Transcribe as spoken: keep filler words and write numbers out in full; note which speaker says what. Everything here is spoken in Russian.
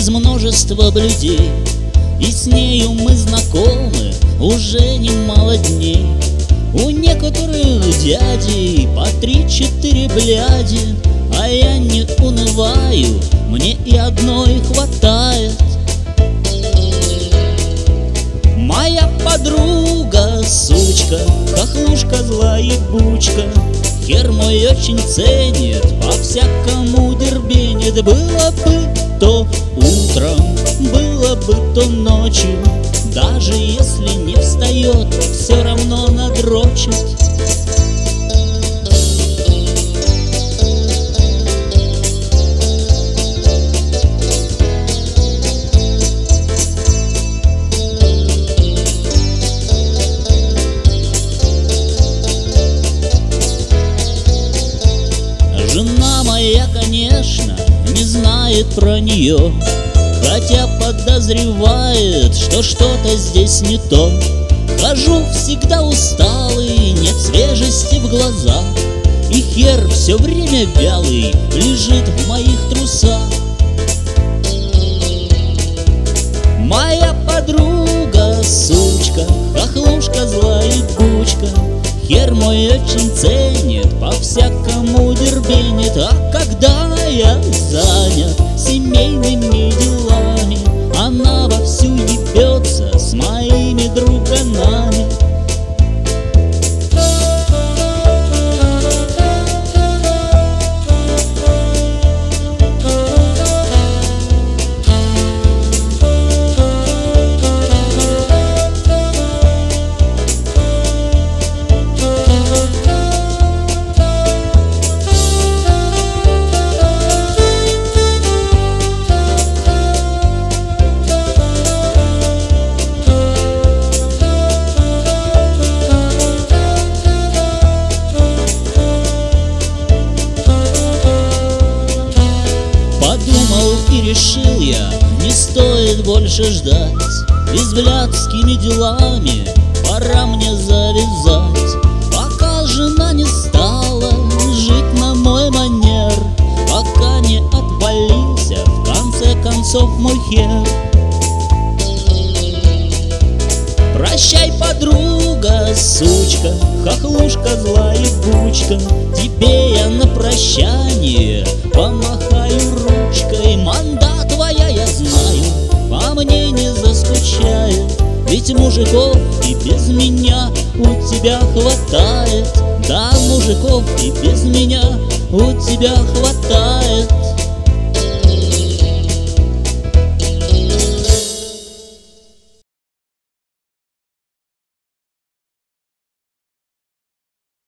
Speaker 1: из множества людей, и с нею мы знакомы уже немало дней. У некоторых дядей по три-четыре бляди, а я не унываю, мне и одной хватает. Моя подруга, сучка, хохлушка, злая бучка, хер мой очень ценит, по-всякому дербенит. Было бы то утром, было бы то ночью, даже если не встает, все равно надрочит. Жена моя, конечно, не знает про нее, хотя подозревает, что что-то здесь не то. Хожу всегда усталый, нет свежести в глазах, и хер все время вялый лежит в моих трусах. Моя подруга, сучка, хохлушка, злая бучка, хер мой очень ценит, по-всякому дербенит. А когда я занят семейными делами, она вовсю ебется с моими друганами. И решил я, не стоит больше ждать, и с блядскими делами пора мне завязать. Пока жена не стала жить на мой манер, пока не отвалился в конце концов мой хер. Прощай, подруга, сучка, хохлушка, злая бучка, тебе я на прощание помахаю ручкой. Манда твоя, я знаю, по мне не заскучает, ведь мужиков и без меня у тебя хватает. Да, мужиков и без меня у тебя хватает.